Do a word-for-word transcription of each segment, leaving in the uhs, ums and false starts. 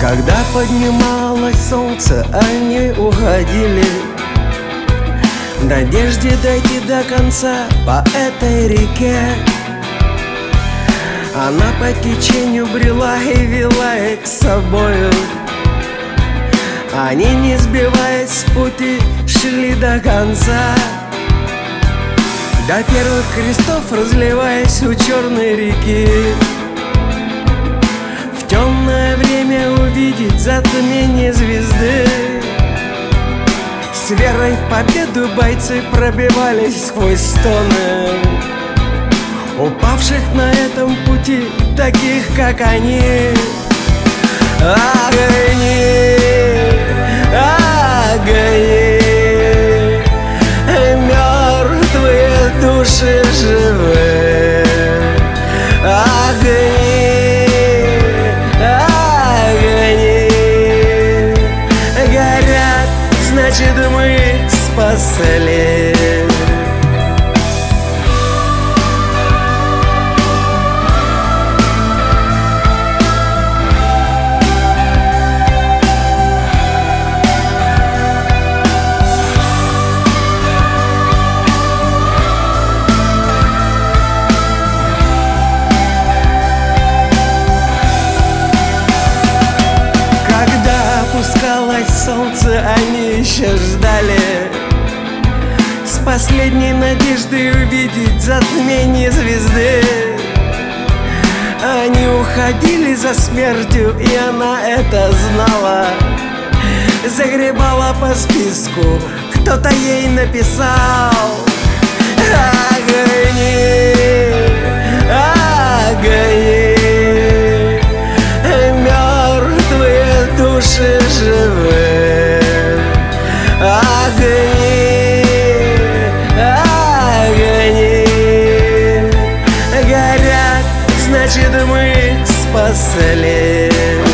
Когда поднималось солнце, они уходили в надежде дойти до конца по этой реке. Она по течению брела и вела их с собою. Они, не сбиваясь с пути, шли до конца, до первых крестов, разливаясь у черной реки. В темное время увидеть затмение звезды. С верой в победу бойцы пробивались сквозь стоны упавших на этом пути, таких как они. Огни, огни, мертвые души живы. Огни, огни, горят, значит, мы спасли. Опускалось солнце, они еще ждали, с последней надеждой увидеть затмение звезды. Они уходили за смертью, и она это знала. Загребала по списку, кто-то ей написал. Огни, огни, души живы. Огни, огни, горят, значит, мы спасли.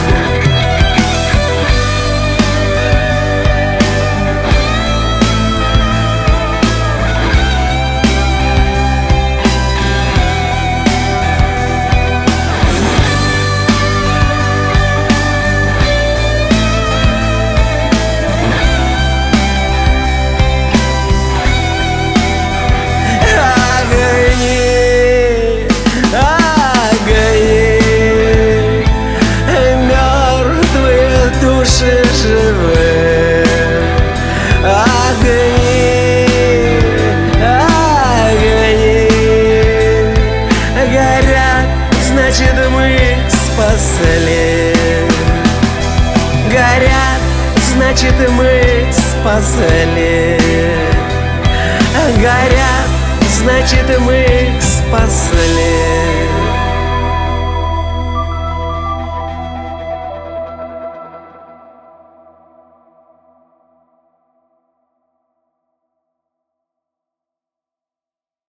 Значит, мы спасли. Горят, значит, мы спасли. Горят, значит, мы спасли.